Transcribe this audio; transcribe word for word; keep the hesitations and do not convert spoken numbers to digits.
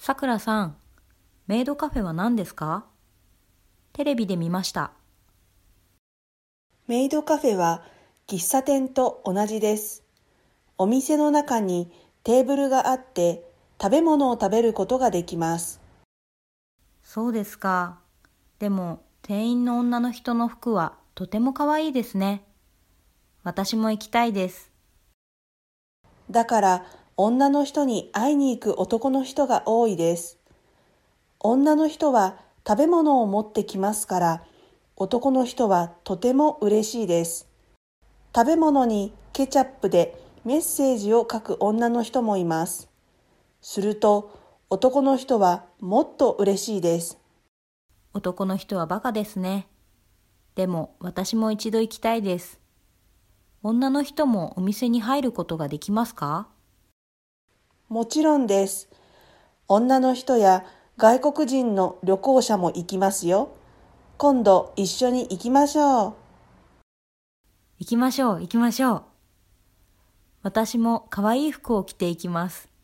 さくらさん、メイドカフェは何ですか？テレビで見ました。 メイドカフェは喫茶店と同じです。お店の中にテーブルがあって食べ物を食べることができます。 そうですか。でも、店員の女の人の服はとても可愛いですね。私も行きたいです。 だから女の人に会いに行く男の人が多いです。女の人は食べ物を持ってきますから、男の人はとても嬉しいです。食べ物にケチャップでメッセージを書く女の人もいます。すると男の人はもっと嬉しいです。 男の人はバカですね。でも、私も一度行きたいです。女の人もお店に入ることができますか？ もちろんです。女の人や外国人の旅行者も行きますよ。今度一緒に行きましょう。 行きましょう、行きましょう。私も可愛い服を着ていきます。